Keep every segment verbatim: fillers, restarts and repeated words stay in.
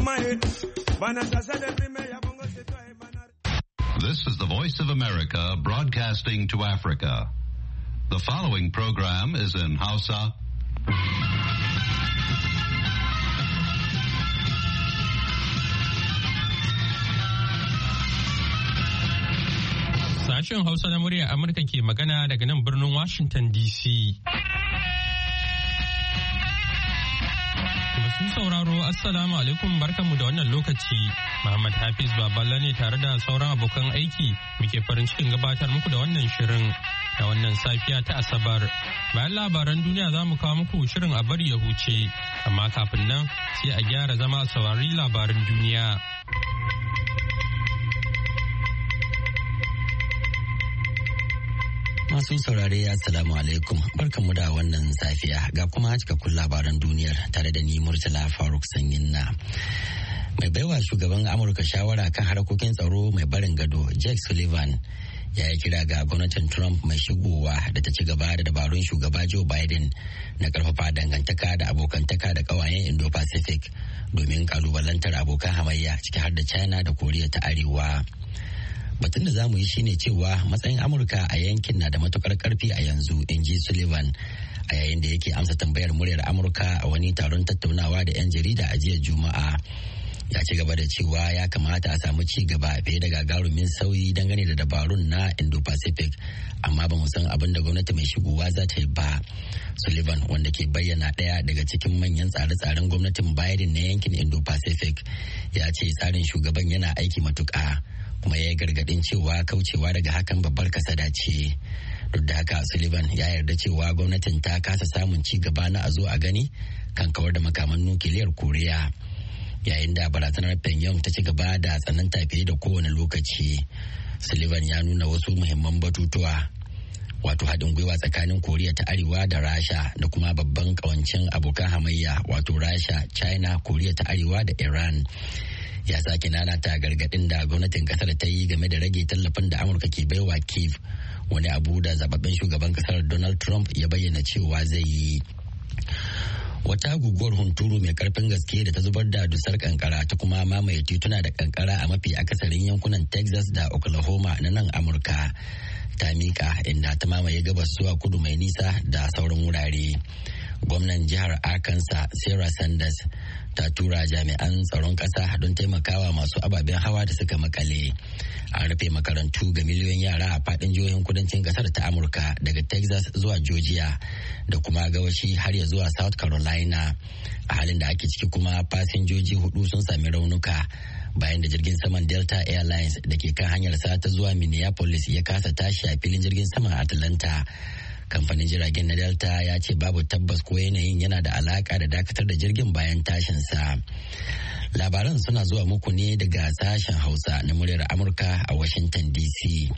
This is the Voice of America broadcasting to Africa. The following program is in Hausa. Sashen Hausa na murya Amurka ke magana daga nan birnin Washington D C. Masu sauraro Assalamu alaikum barkanmu da wannan lokaci. Muhammad Hafiz Baballa ne tare da sauran abokan aiki muke farin cikin gabatar muku da wannan shirin da wannan safiya ta Asabar. Bayan labaran duniya za mu kawo muku shirin a bari ya huce, amma kafin nan sai a gyara zama a saurari labaran duniya. Masu saurare Assalamu alaikum barkanmu da wannan safiya ga kuma cikakkun labaran duniyar tare da ni Murtala Faruk Sanyin na. Mai baiwa shugaban Amurka shawara kan harkokin tsaro mai barin gado Jake Sullivan ya yi kira ga gwamnatin Trump mai shigowa da ta ci gaba da dabarun shugaba Joe Biden na karfafa dangantaka da abokantaka da kawayen Indo-Pacific domin kalubalantar abokan hamayya ciki har da China da Koriya ta Arewa. Batun da za mu yi shine cewa matsayin Amurka a yankin na da matukar karfi a yanzu, in ji Sullivan a yayin da yake amsa tambayar muryar Amurka a wani taron tattaunawa da 'yan jarida a jiya Juma'a. Ya ci gaba da cewa ya kamata a samu ci gaba fiye da gagarumin sauyi dangane da dabarun na Indo-Pacific, amma ba mu san abin da gwamnati mai shigowa za ta yi ba. Sullivan, wanda ke bayyana ɗaya daga cikin manyan tsare-tsaren gwamnatin Biden na yankin Indo-Pacific, ya ce tsarin shugaban yana aiki matuƙa. Kuma ya yi gargadin cewa kaucewa daga hakan babbar kasada ce. Duk da haka Sullivan ya yarda cewa gwamnatin ta kasa samun ci gaba na a zo a gani kan kawar da makaman nukiliyar Koriya. Yayin da barazanar Pyongyang ta ci gaba da tsananta fiye da kowane lokaci, Sullivan ya nuna wasu muhimman batutuwa, wato haɗin gwiwa tsakanin Koriya ta Arewa da Rasha da kuma babban ƙawancin abokan hamayya wato Rasha, China, Koriya ta Arewa da Iran. Ya sake nanata gargadin da gwamnatin kasar ta yi game da rage tallafin da Amurka ke baiwa Kyiv, wani abu da zababben shugaban kasar Donald Trump ya bayyana cewa zai yi. Wata guguwar hunturu mai karfin gaske da ta zubar da dusar kankara ta kuma mamaye tituna da kankara a mafi akasarin yankunan Texas da Oklahoma na nan Amurka ta mika inda ta mamaye gabas zuwa kudu mai nisa da sauran wurare. Gwamnan jihar Arkansas Sarah Sanders ta tura jami'an tsaron ƙasa don taimakawa masu ababen hawa da suka makale. An rufe makarantu ga miliyoyin yara a faɗin jihohin kudancin ƙasar ta Amurka daga Texas zuwa Georgia da kuma gawashi har ya zuwa South Carolina. A halin da ake ciki kuma fasinjoji hudu sun sami raunuka bayan da jirgin saman Delta Airlines da ke kan hanyar sa ta zuwa Minneapolis ya kasa tashi a filin jirgin saman Atlanta. Kamfanin jiragen na Delta ya ce babu tabbas ko yanayin yana da alaka da dakatar da jirgin bayan tashinsa. Labaran suna zuwa muku ne daga sashen Hausa na muryar Amurka a Washington D C.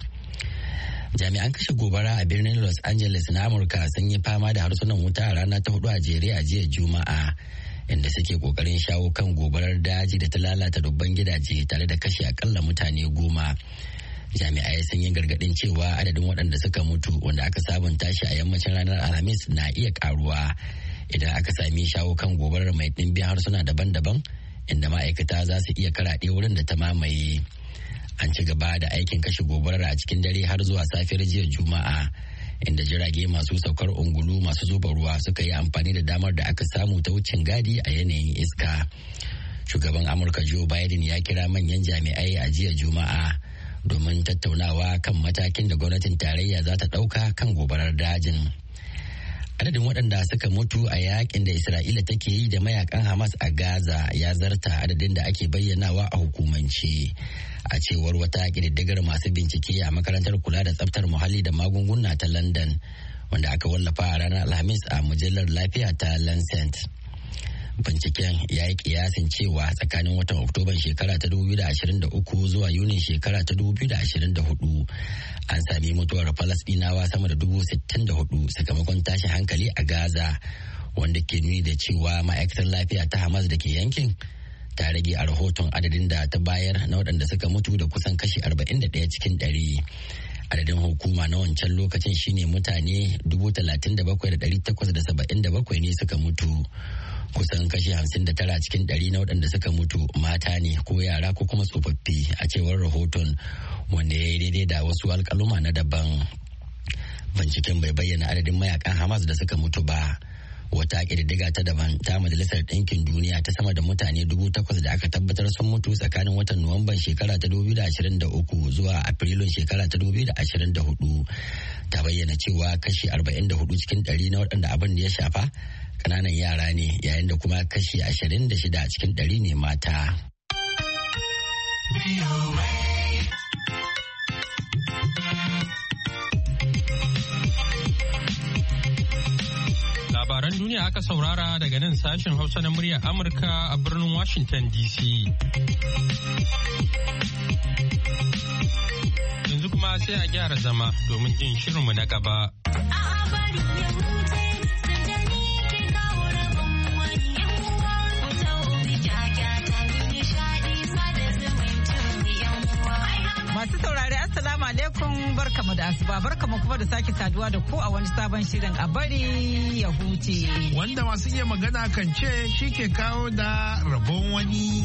Jami'an kashe gobara a birnin Los Angeles na Amurka sun yi fama da harsunan wuta a rana ta hudu a jere a jiya Juma'a, inda suke kokarin shawo kan gobarar daji da ta lalata dubban gidaje tare da kashe akalla mutane goma. Jami'ai sun yi gargadin cewa adadin waɗanda suka mutu wanda aka sabunta shi a yammacin ranar Alhamis na iya karuwa idan aka sami shawo kan gobarar mai ɗimbin harsuna daban-daban, inda ma'aikata za su iya karaɗe wurin da ta mamaye. An ci gaba da aikin kashe gobarar a cikin dare har zuwa safiyar jiya Juma'a, inda jirage masu saukar ungulu masu zuba ruwa suka yi amfani da damar da aka samu ta wucin gadi a yanayin iska. Shugaban Amurka Joe Biden ya kira manyan jami'ai a jiya Juma'a domin tattaunawa kan matakin da gwamnatin tarayya za ta ɗauka kan gobarar dajin. Adadin waɗanda suka mutu a yakin da Isra'ila take yi da mayakan Hamas a Gaza ya zarta adadin da ake bayyanawa a hukumance, a cewar wata ƙididdigar masu bincike a makarantar kula da tsaftar muhalli da magunguna ta London, wanda aka wallafa a ranar Alhamis a mujallar lafiya ta Lancet. Binciken ya yi kiyasin cewa tsakanin watan Oktoban shekara ta dubu biyu da ashirin da uku zuwa Yunin shekara ta dubu biyu da ashirin da hudu an sami mutuwar Falasɗinawa sama da dubu sittin da hudu sakamakon tashin hankali a Gaza, wanda ke nuni da cewa ma'aikatar lafiya ta Hamas da ke yankin ta rage a rahoton adadin da ta bayar na waɗanda suka mutu da kusan kashi arba'in da ɗaya cikin ɗari. Adadin hukuma na wancan lokacin shine mutane dubu talatin da bakwai da ɗari takwas da saba'in da bakwai ne suka mutu. Kusan kashi hamsin da tara cikin ɗari na waɗanda suka mutu mata ne ko yara ko kuma tsofaffi a cewar rahoton, wanda ya yi daidai da wasu alƙaluma na daban. Binciken bai bayyana adadin mayakan Hamas da suka mutu ba. Wata ƙididdiga ta daban ta Majalisar Ɗinkin Duniya ta sama da mutane dubu takwas da aka tabbatar sun mutu tsakanin watan Nuwamban shekara ta dubu da ashirin da uku zuwa Afrilun shekara ta dubu da ashirin da hudu. Ta bayyana cewa kashi arba'in da hudu cikin ɗari na waɗanda abin da ya shafa ƙananan yara ne, yayin da kuma kashi ashirin da shida cikin ɗari ne mata. Labaran duniya aka saurara daga nan sashen Hausa na muryar Amurka a birnin Washington D C. Yanzu kuma sai a gyara zama domin jin shirinmu na gaba. Masu saurari Assalamu alaikum, barkamu da asuba, barkamu kuma da sake saduwa da ku a wani sabon shirin a bari ya huce. Wanda masu iya magana kan ce shi ke kawo da rabon wani.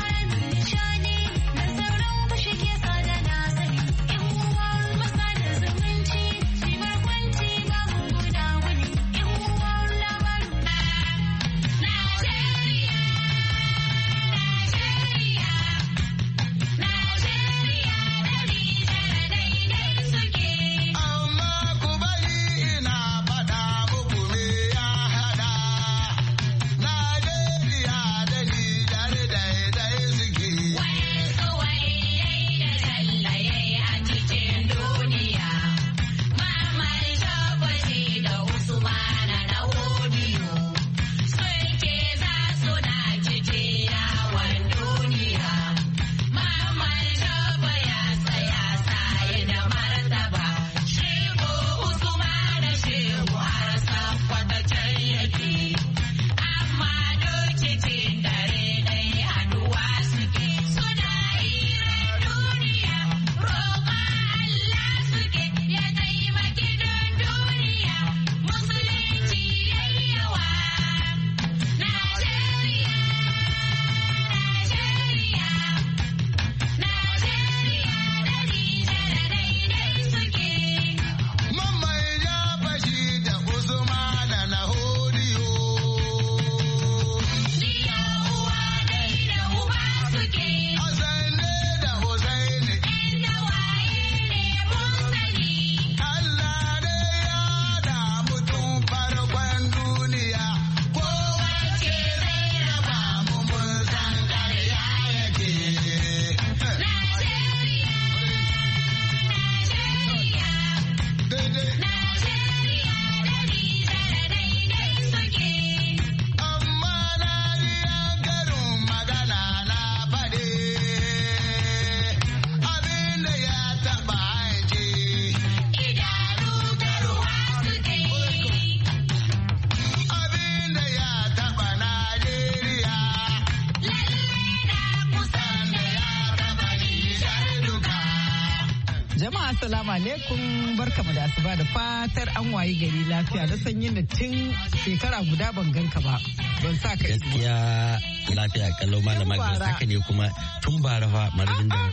Assalamu alaikum, barkamu da asuba da fatar an wayi gari lafiya da sanyin da tun shekara guda ban ganka ba. Ban sa ka gaskiya lafiya kallo malama Grace, haka ne kuma tun bara fa maradin da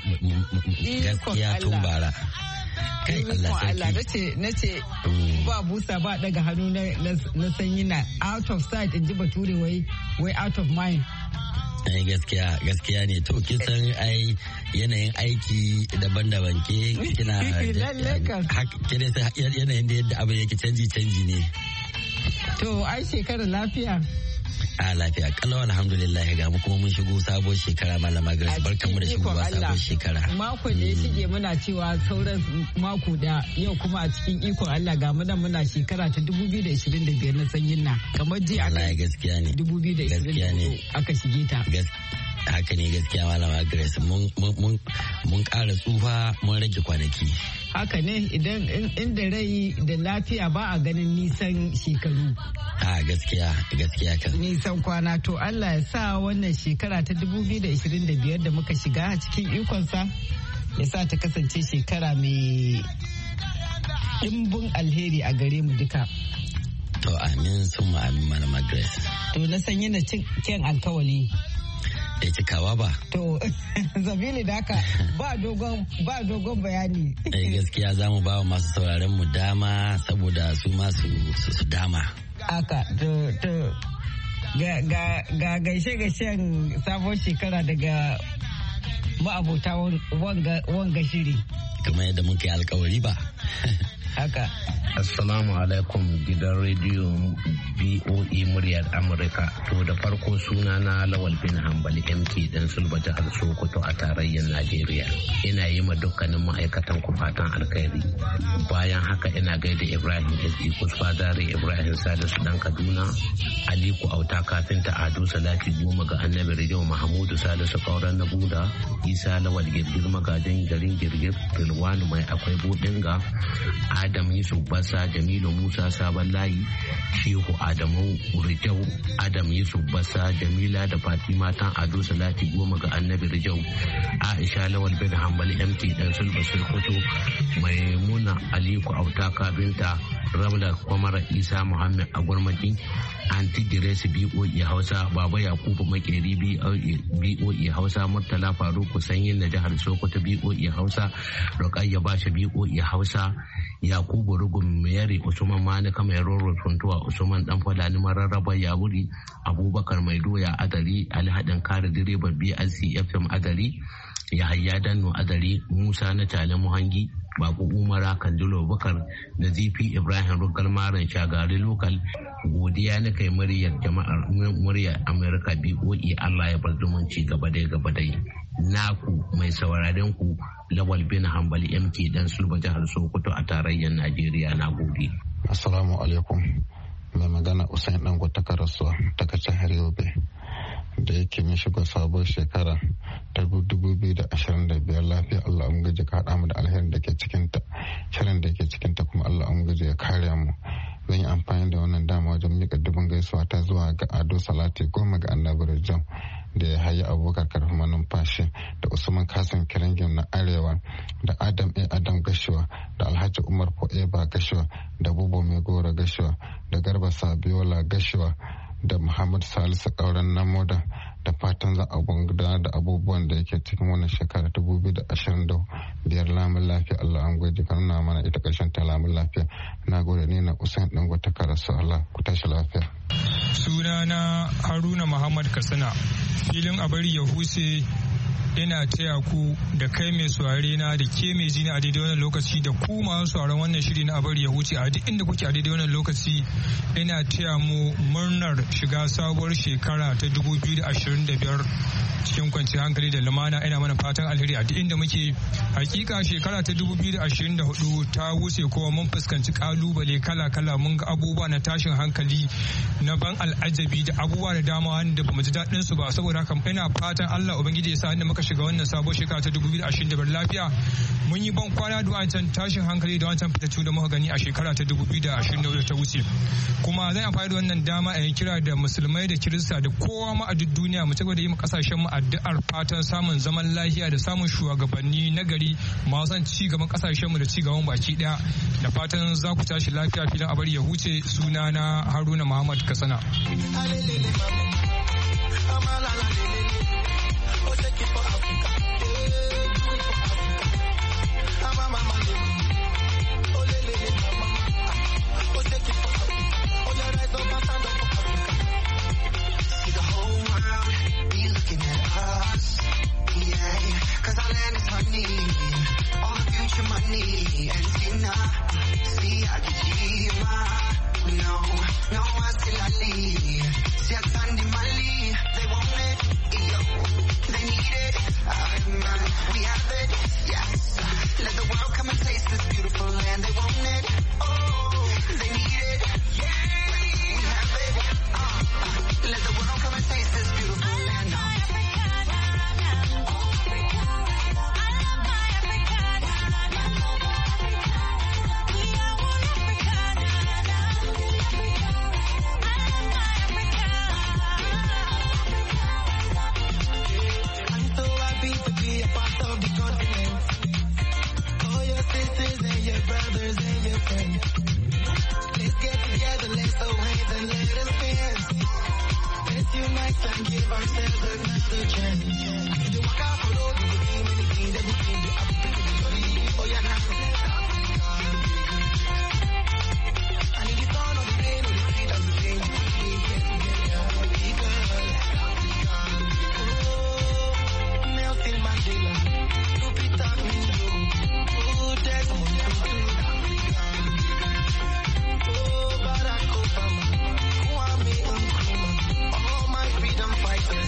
gaskiya tun bara. Kai Allah sarki. Nace nace ba busa ba daga hannu na sanyi na out of sight in ji bature wai wai out of mind. ai gaskiya gaskiya ne to kisan ai yanayin aiki daban-daban ke kina kina yanayin da yadda abin yake canji canji ne to ai shekarar lafiya a lafiya kalau alhamdulillah ga mu kuma mun shigo sabuwar shekara malama Grace barkamu da shigowa sabuwar shekara mako da ya shige muna cewa sauran mako da yau kuma a cikin ikon Allah ga mu nan muna shekara ta dubu biyu da ishirin da biyar na sanyin na kamar ji aka gaskiya ne dubu biyu da ishirin aka shige ta haka ne gaskiya malama Grace mun ƙara tsufa mun rage kwanaki. Haka ne idan inda rai da lafiya ba a ganin nisan shekaru. A gaskiya gaskiya kan. Nisan kwana to Allah ya sa wannan shekara ta dubu biyu da ashirin da biyar da muka shiga cikin ikonsa ya sa ta kasance shekara mai ɗimbin alheri a gare mu duka. To amin sun amin malama Grace. To na san yana cikin alkawali. Da cikawa ba. To zabili da haka ba dogon ba dogon bayani. Eh gaskiya za mu ba wa masu sauraren mu dama saboda su masu su dama. Aka to to ga ga ga gaishe gaishen sabon shekara daga ma'abota wanga wanga shiri. Kamar yadda muka yi alkawari ba. Haka. Assalamu alaikum gidan rediyo B O E muryar Amurka. To da farko suna na Lawal bin Hambali M K dan Sulba jihar Sokoto a tarayyar Najeriya. Ina yi ma dukkanin ma'aikatan ku fatan alkhairi. Bayan haka ina gaida Ibrahim S. Kusfa Dare, Ibrahim Salisu dan Kaduna, Aliku Auta Kafinta Ado Salati Goma ga Annabi Rijau Mahamudu Salisu Kauran na Buda, Isa Lawal Girgir Magajin garin Girgir, Rilwanu Mai Akwai Bodinga, Adam Yusuf Basa, Jamilu Musa Sabon Layi, Shehu Adamu Rijau, Adam Yusuf Basa, Jamila da Fatima tan Ado Salati Goma ga Annabi Rijau, Aisha Lawal bin Hambali M T dan Sulba Sulkoto, Maimuna Aliku Auta Kabinta, Ramla Kwamara Isa Muhammad Agwarmaki, Anti Grace B O E Hausa, Baba Yakubu Makeri B O E Hausa, Murtala Faruku Sanyin na jihar Sokoto B O E Hausa, Rukayya Basha B O E Hausa, Yakubu Rugun Mayari, Usman Manika Mai Roro Tuntuwa, Usman Dan Fulani Mararraba Yawuri, Abubakar Mai Doya Adari, Alhadin Kare Direban B L C F M Adari, Yahaya Danno Adari, Musa na Tale Muhangi, Babu Umara Kanjilo Bakar, da Z P Ibrahim Rugal Maran Shagari Lokal. Godiya na kai muryar jama'ar muryar Amerika B O E, Allah ya bar zumunci gaba dai gaba dai. Naku mai sauraren ku Lawal bin Hambali M K dan Sulba jihar Sokoto a tarayyar Najeriya. Na gode. Assalamu alaikum. Mai magana Usain Dango ta Karasuwa ta jihar Yobe. Da yake min shiga sabon shekara ta dubu biyu da ashirin da biyar lafiya Allah an gaji ka haɗa mu da alherin da ke cikinta, shirin da ke cikinta kuma Allah an gaji ya kare mu. Zan yi amfani da wannan dama wajen miƙa dubin gaisuwa ta zuwa ga Ado Salati Goma ga Annabi Rijau, da ya hayi Abubakar Karfi Manumfashi, da Usman Kasim Kiringim na Arewa, da Adam A. Adam Gashiwa, da Alhaji Umar Fo'eba Gashiwa, da Bubo Mai Gora Gashiwa, da Garba Sabiola Gashiwa, da Muhammad Salisu Kauran Namoda. Da fatan za a gudanar da abubuwan da yake cikin wannan shekara ta dubu da ashirin da biyar lamun lafiya. Allah an gwaji karna mana ita ƙarshen ta lamun lafiya. Na gode ne na Usain Dango ta Karasu. Allah ku tashi lafiya. Sunana Haruna Muhammad Katsina, filin a bari ya huse. Ina taya ku da kai mai saurare na da ke mai jini a daidai wannan lokaci, da ku masu sauraron wannan shiri na abari ya huce a duk inda kuke a daidai wannan lokaci. Ina taya mu murnar shiga sabuwar shekara ta dubu biyu da ashirin da biyar cikin kwanciyar hankali da lumana. Ina mana fatan alheri a duk inda muke. Hakika shekara ta dubu biyu da ashirin da hudu ta wuce kuma mun fuskanci kalubale kala-kala, mun ga abubuwa na tashin hankali na ban al'ajabi da abubuwa da dama wanda bamu ji daɗin su ba. Saboda haka ina fatan Allah Ubangiji ya sa inda muka shiga wannan sabon shekara ta dubu biyu da ashirin da biyar lafiya. Mun yi ban kwana da wancan tashin hankali da wancan fitattu da muka gani a shekara ta dubu biyu da ashirin da hudu ta wuce. Kuma zan amfani da wannan dama a yi kira da musulmai da kirista da kowa ma a duk duniya mu ci gaba da yi mu kasashen mu addu'ar fatan samun zaman lafiya da samun shugabanni na gari masu son ci gaban kasashen mu da ci gaban baki daya. Da fatan za ku tashi lafiya. Filin abari ya huce. Sunana Haruna Muhammad Katsina. Money and see now, see I can see my no, no I still I leave. See I turn the Mali, they want it, yo, they need it. I'm uh, we have it, yes. Let the world come and taste this beautiful land. They want it, oh, they need it, yeah. We have it, uh, uh, let the world come and taste this beautiful land. Oh. Let's get together, let's hold hands and let us dance. Let's unite and give ourselves another chance. You walk out for road, you will see many things that you can do. Oh yeah, now. And if you don't know the pain or the street of the pain, you can get together. Oh, Nelson Mandela, Lupita Nyong'o, oh, Desmond Tutu, oh, Barack Obama, Kwame Nkrumah, all my freedom fighters.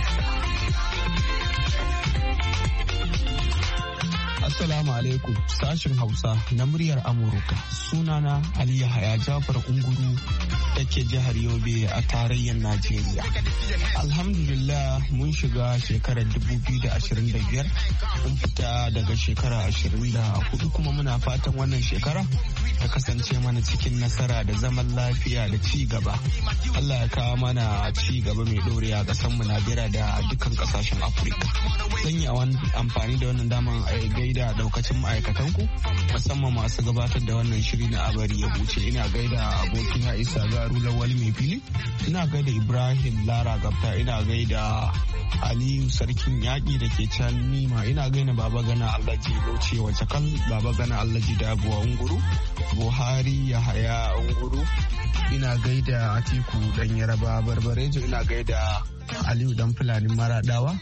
Assalamu alaikum, sashin Hausa na muryar Amurka. Sunana Ali Yahaya Jafar Unguru da ke jihar Yobe a tarayyar Najeriya. Alhamdulillah mun shiga shekarar dubu biyu da ashirin da biyar, mun fita daga shekara ashirin da hudu kuma muna fatan wannan shekara ta kasance mana cikin nasara da zaman lafiya da ci gaba. Allah ya kawo mana ci gaba mai dorewa ƙasar mu Najeriya da dukkan ƙasashen Afirka. Zan yi amfani da wannan daman a gaida daukacin ma'aikatanku musamman masu gabatar da wannan shiri na abari ya huce. Ina gaida abokina Isa Garu Lawal mai fili, ina gaida Ibrahim Lara Gabta, ina gaida Aliyu Sarkin Yaƙi da ke can Nima, ina gaida Baba Gana Alhaji Bauchi Wacakal, Baba Gana Alhaji Dabuwa Unguru, Buhari Yahaya Unguru, ina gaida Atiku Dan Yaraba Barbarejo, ina gaida Aliyu Dan Fulani Maradawa,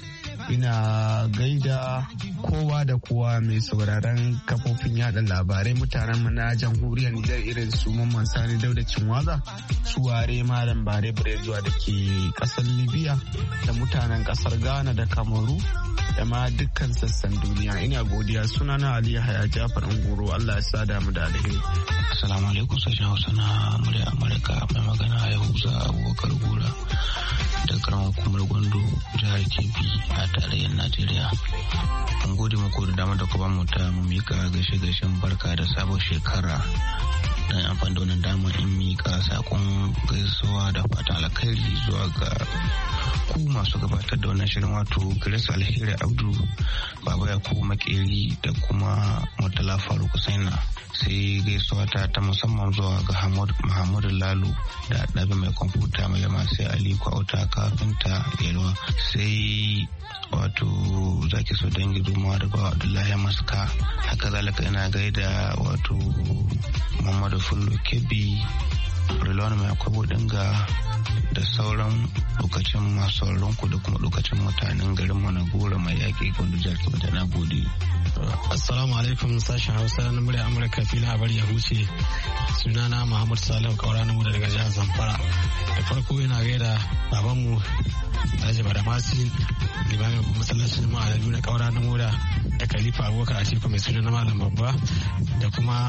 ina gaida kowa da kowa mai sauraron kafofin yada labarai mutanen mu na jamhuriyar Nijar irin su Mamman Sani Dauda Cinwaza, su Ware Malam Bare Barezuwa da ke kasar Libya, da mutanen kasar Ghana da Kamaru da ma dukkan sassan duniya. Ina godiya, sunana Ali Yahaya Jafar Unguru, Allah ya sada mu da alheri. Assalamu alaikum, sashen Hausa na murya Amurka, mai magana Yahuza Abubakar Gora da karamar hukumar Gondo, jihar Kebbi a tarayyar Najeriya. An gode muku da damar da kuma mu ta mu mika gaishe gaishen barka da sabon shekara. Dan amfani da wannan damar in mika sakon gaisuwa da fatan alkhairi zuwa ga ku masu gabatar da wannan shirin, wato Grace Alheri Abdu, Baba Yakubu Makeri da kuma Murtala Faruk Husaina. Sai gaisuwa ta ta musamman zuwa ga Muhammadu Lalu da ɗabi mai kwamfuta mai yama, sai Ali Kwauta kafinta Yalwa, sai wato zaki so dangi Dumawa da Bawa Abdullahi Maska. Haka zalika ina gaida wato Muhammadu Fullo Kebbi, Rilwan mai akwai dinga da sauran lokacin masu ku da kuma lokacin mutanen garin mu na Gora mai yaƙi Gondo jihar Kebbi da na gode. Assalamu alaikum, sashen Hausa na murya Amurka, filin abar ya huce. Sunana Muhammad Salihu Kaura na mu daga jihar Zamfara. Da farko ina gaida babanmu Alhaji Badamasi, limamin masallacin ma'adadu na Kaura na Moda, da Khalifa Abubakar Atiku mai suna na Malam Babba, da kuma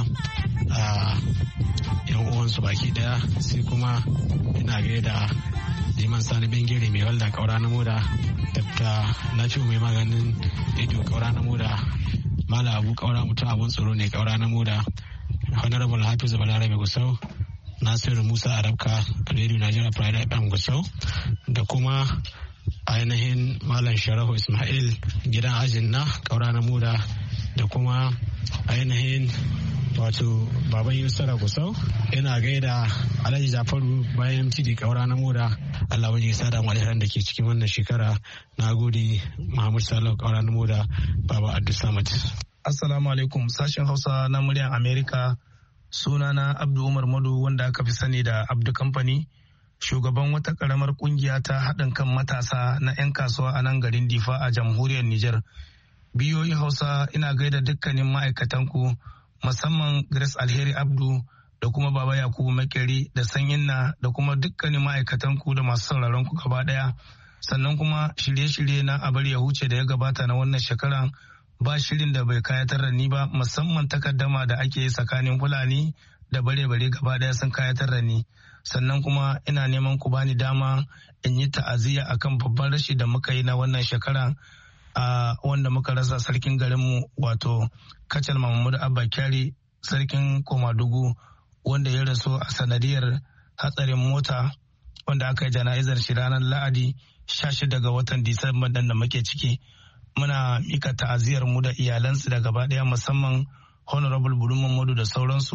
yan uwansu baki daya. Sai kuma ina gaida Liman Sani Bengere mai walda Kaura na Moda, Dr. Nafi'u mai maganin ido Kaura na Moda, Mala Abu Kaura mutum abun tsoro ne Kaura na Moda, Honorable Hafiz Balarabe Gusau, Nasiru Musa Arabka, Radio Nigeria Pride F M Gusau, da kuma ainihin Malam Sharafu Ismail gidan ajin na Kaura na Moda, da kuma ainihin wato Baban Yusra Gusau. Ina gaida Alhaji Jafaru bayan M T D Kaura na Moda. Allah wajen sada mu alheran da ke cikin wannan shekara. Na gode, Muhammad Salihu Kaura na Moda, Baba Abdul Samad. Assalamu alaikum, sashen Hausa na muryar Amerika. Sunana Abdu Umar Madu, wanda aka fi sani da Abdu Company, shugaban wata karamar kungiya ta haɗin kan matasa na 'yan kasuwa a nan garin Difa a jamhuriyar Nijar. Biyoyi Hausa, ina gaida dukkanin ma'aikatanku, musamman Grace Alheri Abdu da kuma Baba Yakubu Makeri da Sanyinna da kuma dukkanin ma'aikatanku da masu sauraron ku gaba daya. Sannan kuma shirye-shirye na abar ya huce da ya gabata na wannan shekaran ba shirin da bai kayatar da ni ba, musamman takaddama da ake yi tsakanin Fulani da bare-bare gaba daya sun kayatar da ni. Sannan kuma ina neman ku bani dama in yi ta'aziyya akan babban rashi da muka yi na wannan shekara, a wanda muka rasa sarkin garinmu wato Kacal Mahmud Abba Kyari, sarkin Komadugu, wanda ya rasu a sanadiyar hatsarin mota wanda aka yi jana'izar shi ranar Lahadi sha shida ga watan Disamba da muke ciki. Muna mika ta'aziyar mu da iyalansu da gaba daya, musamman Honorable Bulu Mamadu da sauransu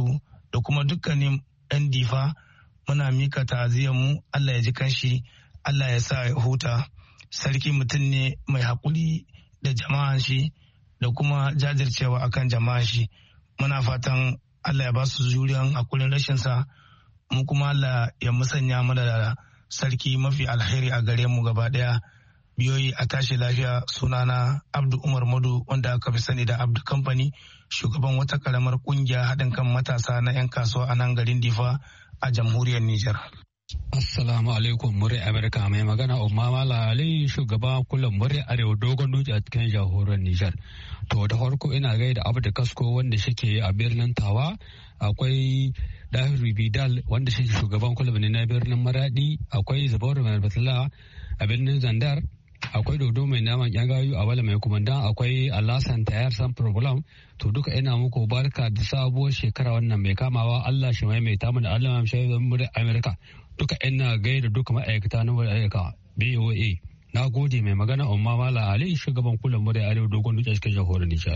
da kuma dukkanin 'yan difa muna mika ta'aziyar mu. Allah ya ji kanshi, Allah ya sa ya huta. Sarki mutum ne mai haƙuri da jama'an shi da kuma jajircewa akan jama'an shi. Muna fatan Allah ya ba su juriyan hakurin rashin sa, mu kuma Allah ya musanya mana da sarki mafi alheri a gare mu gaba daya. Biyoyi a tashi lafiya. Sunana Abdu Umar Madu wanda aka fi sani da Abdu Company, shugaban wata karamar kungiya haɗin kan matasa na 'yan kasuwa a nan garin Difa a jamhuriyar Nijar. Assalamu alaikum murai Amerika, mai magana Umma Mala Ali, shugaba kullum murai Arewa Dogon Dutse a cikin jamhuriyar Nijar. To da farko ina gaida Abdu Kasko wanda shike a birnin Tawa, akwai Dahiru Bidal wanda shike shugaban kullum ne na birnin Maradi, akwai Zubairu Mai Batula a birnin Zandar, akwai Dodo Mai Naman Yagayu a Wala Mai Kumandan, akwai Alasan Tayar San Problem. To duka ina muku barka da sabuwar shekara wannan mai kamawa. Allah shi maimaita mana, Allah mai shaidar murai Amerika. Duka ina gaida duka ma'aikata na murai Amerika B O A. Na gode. Mai magana Umma Mala Ali, shugaban kullum murai Arewa Dogon Dutse cikin jamhuriyar Nijar.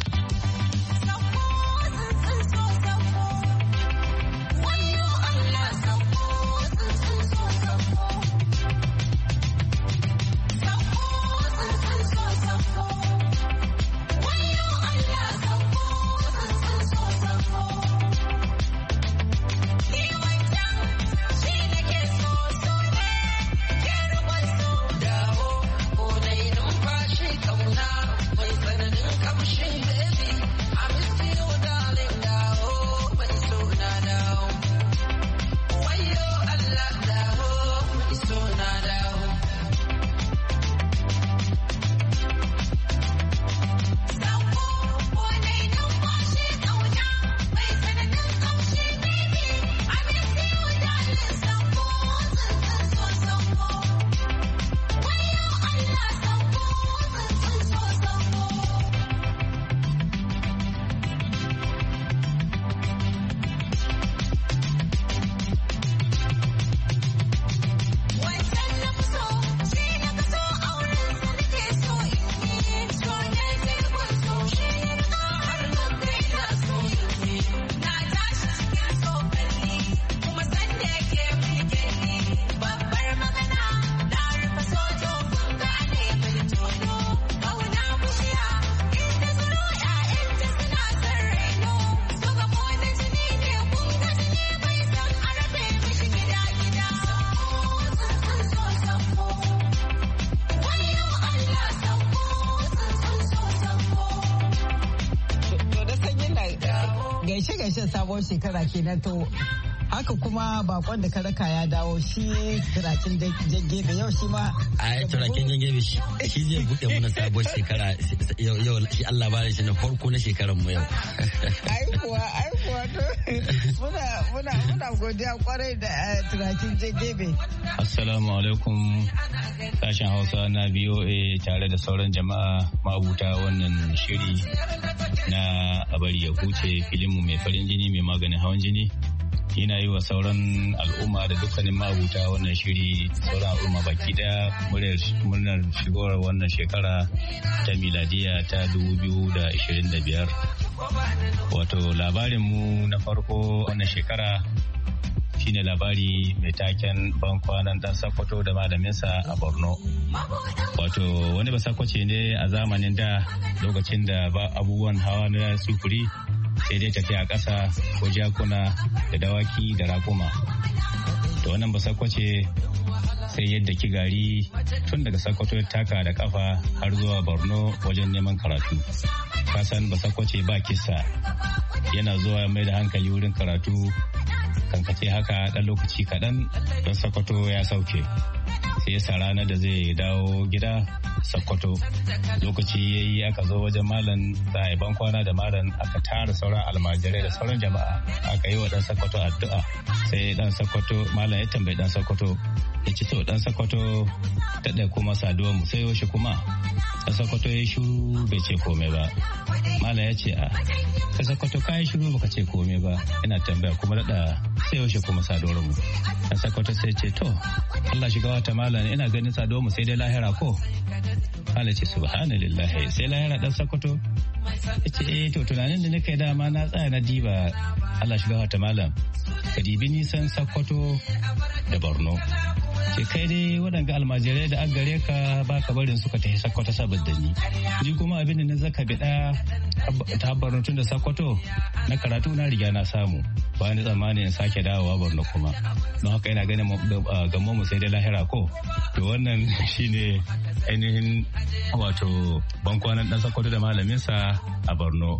gaishe-gaishen sabon shekara kenan. To haka kuma bakon da karaka ya dawo shi turakin jangebe yau shi ma a turakin jangebe shi zai buɗe muna sabon shekara yau shi Allah ba shi na farko na shekaran mu yau. Aikuwa aikuwa to muna muna muna godiya kwarai da turakin jangebe. Assalamu alaikum sashen Hausa na B O A tare da sauran jama'a mabuta wannan shiri na abari ya huce filinmu mai farin jini mai maganin hawan jini. Ina yi wa sauran al'umma da dukkanin mabuta wannan shiri, sauran al'umma baki daya murnar shigowar wannan shekara ta miladiya ta dubu biyu da ashirin da biyar. Wato labarinmu na farko wannan shekara shine labari mai taken bankwanan dan Sokoto da malaminsa a Borno. Wato wani basakwace ne a zamanin da, lokacin da ba abubuwan hawa na sufuri sai dai tafiya ƙasa ko jakuna da dawaki da rakuma. To wannan basakwace sai yadda ki gari tun daga Sokoto taka da kafa har zuwa Borno wajen neman karatu. Kasan basakwace ba kisa, yana zuwa mai da hankali wurin karatu, kankace haka ɗan lokaci kaɗan don Sokoto ya sauke. Sai ya sa ranar da zai dawo gida Sokoto. Lokaci ya yi aka zo wajen malam za a yi bankwana da malam, aka tara sauran almajirai da sauran jama'a, aka yi wa ɗan Sokoto addu'a. Sai ɗan Sokoto, malam ya tambayi ɗan Sokoto, ya ci to ɗan Sokoto ta ɗaya kuma saduwa mu sai yaushe kuma. Ɗan Sokoto ya yi shiru bai ce komai ba. Malam ya ce a ɗan Sokoto ka yi shiru baka ce komai ba, ina tambaya kuma daɗa sai yaushe kuma saduwar mu. Ɗan Sokoto sai ce to Allah shiga wata malam ina ganin saduwar mu sai dai lahira ko. Allah ce subhanallahi sai lahira ɗan Sokoto. ce eh to tunanin da nake dama na tsaya na diba Allah shiga wata malam ka dibi nisan Sokoto da Borno ce kai dai waɗanda almajirai da gare ka ba ka barin suka tafi Sokoto saboda ni ni kuma abin da na zaka bida ta Borno tun da Sokoto na karatu na riga na samu ba ni tsammanin sake dawowa Borno kuma don haka ina ganin gammo mu sai dai lahira ko to wannan shine ainihin wato bankwanan dan Sokoto da malaminsa a Borno.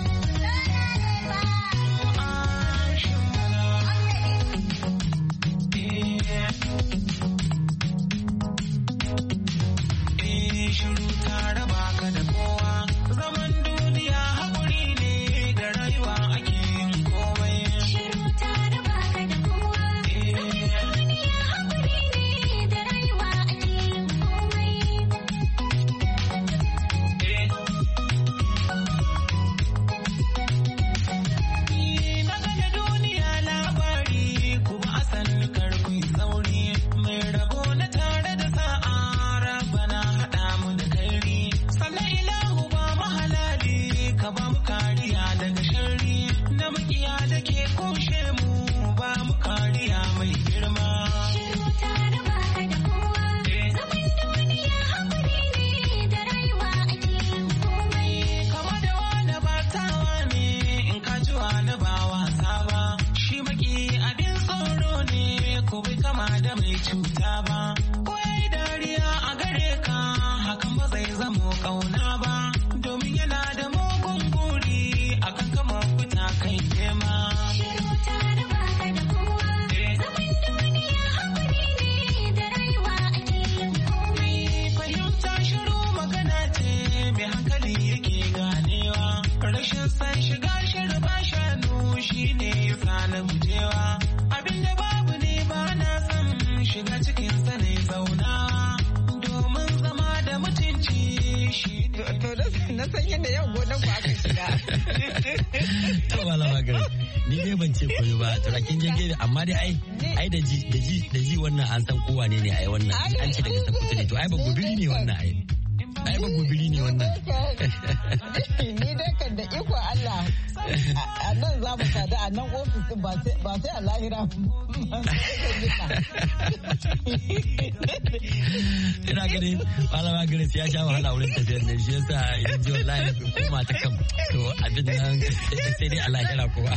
Ni dai ban ce koyo ba turakin jirgi amma dai ai ai da ji da ji da ji wannan an san kowa ne ne ai wannan an ce daga Sokoto ne to ai ba gobiri ne wannan ai ai ba gobiri ne wannan ni dai kan da iko Allah a nan za mu sada a nan ofis ba sai ba sai a lahira ina gani malama Grace ya sha wahala wurin tafiyar nan shi yasa yanzu wallahi kuma ta kam to abin nan sai dai a lahira kowa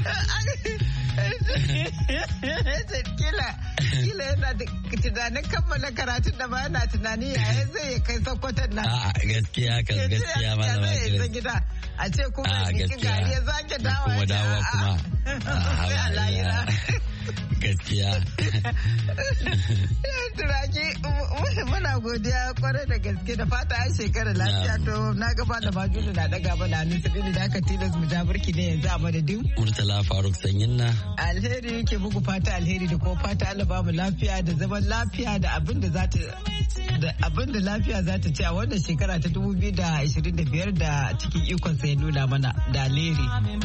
kila kila yana da tunanin kammala karatun da ba yana tunani yaya zai kai Sokoton nan a gaskiya kan gaskiya malama Grace gida a ce kuma cikin gari ya zake dawo kuma dawo kuma a lahira gaskiya turaki muna godiya kwarai da gaske da fata an shekara lafiya to na gaba da majudu na daga ba na nisabili da aka tilas mu ja burki ne yanzu a madadin Murtala Faruk Sanyin na alheri yake muku fata alheri da kuma fata Allah ba mu lafiya da zaman lafiya da abin da za ta da abin da lafiya za ta ci a wannan shekara ta dubu biyu da ashirin da biyar da cikin ikon sa ya nuna mana da alheri.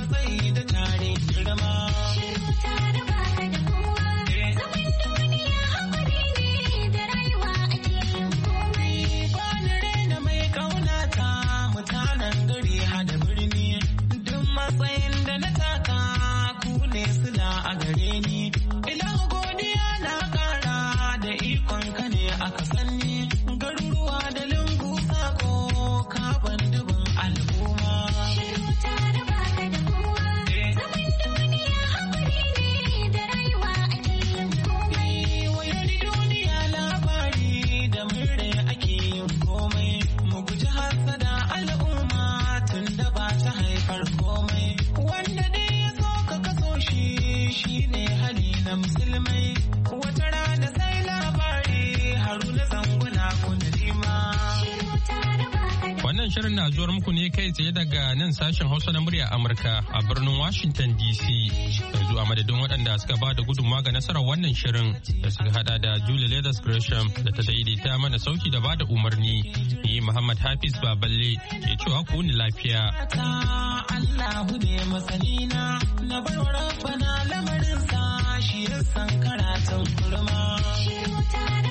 Matsayin da na taka ku ne suna a gare ni, idan godiya na kara da ikon ka ne aka sanni, garuruwa da lungu sako ka ban dubin al'umma. Shiru ta raba ka da kowa, zaman duniya haƙuri ne da rayuwa ake yin komai. Wayar duniya labari da murre ake yin komai, mu guji hasada al'umma tun da ba ta haifar komai. Wanda dai ya so ka kaso shi shi ne hali na musulmai. Wata rana sai labari Haruna Sanguna kuna nima. Wannan shirin na zuwar muku ne kai tsaye daga nan sashen Hausa na murya Amurka a birnin Washington D C. Yanzu a madadin waɗanda suka ba da gudunmawa ga nasarar wannan shirin da suka hada da Julie Leathers Gresham da ta daidaita mana sauki da ba da umarni. Ni Muhammad Hafiz Baballe ke cewa ku ni lafiya. Allahu ne masanina na bar rabbana lamarin sa shi ya san karatun kurma.